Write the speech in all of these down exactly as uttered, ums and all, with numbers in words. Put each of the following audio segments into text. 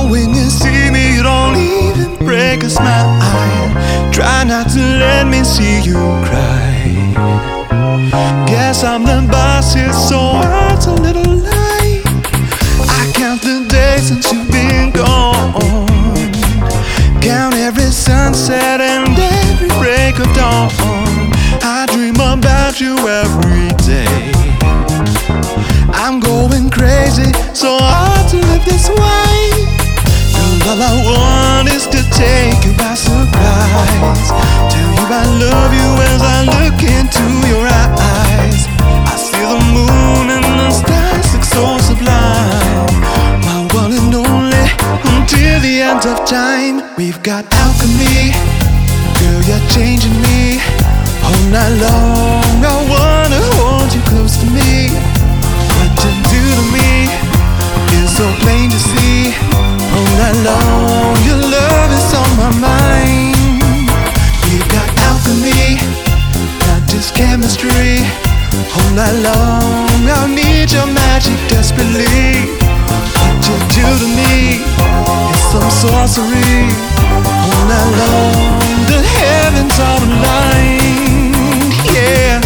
when you see me, you don't even break a smile. Try not to let me see you cry. Guess I'm the boss here, so it's a little lie. I count the days since you've been gone, count every sunset and every break of dawn. I dream about you every day. I'm going crazy, so hard to live this way. Girl, all I want is to take you by surprise, tell you I love you as I look into your eyes. I see the moon and the stars look so sublime, my one and only, until the end of time. We've got alchemy, girl, you're changing me. All night long I wanna hold you close to me. What you do to me is so plain to see. All night long your love is on my mind. We've got alchemy, not just chemistry. All night long I need your magic desperately. What you do to me is some sorcery. All night long the heavens are aligned, yeah.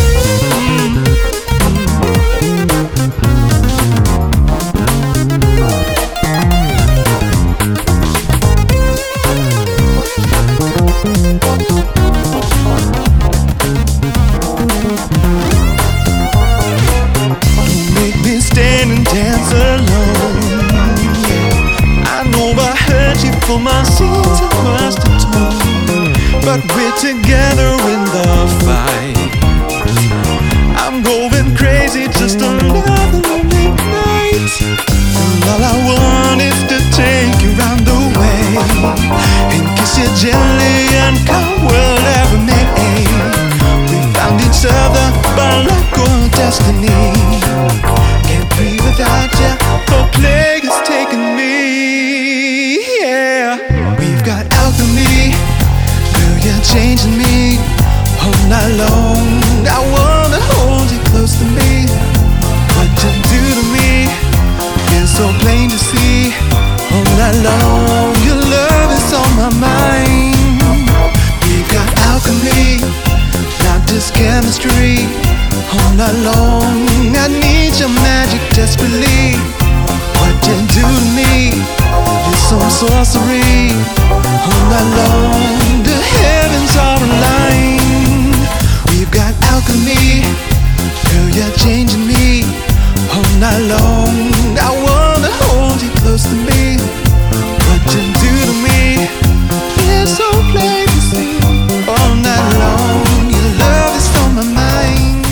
Don't make me stand and dance alone. I know I hurt you for my sins I must atone, but we're together in the fight. I'm going crazy, just another lonely night. And all I want is to take you round the way and kiss you gently and come whatever may. We found each other by luck or destiny. Can't be without you, for plague has taken me, yeah. We've got alchemy, girl, you're changing me. All night long I wanna hold you close to me. What you do to me is so plain to see. All night long your love is on my mind. We've got alchemy, not just chemistry. All night long I need your magic desperately. What you do to me is some sorcery. All night long the heavens are aligned. We've got alchemy, girl, you're changing me. All night long I wanna hold you close to me. What you do to me is so plain to see. All night long your love is on my mind.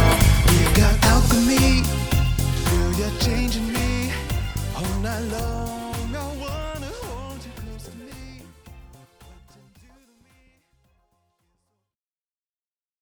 We've got alchemy, girl, you're changing me. All night long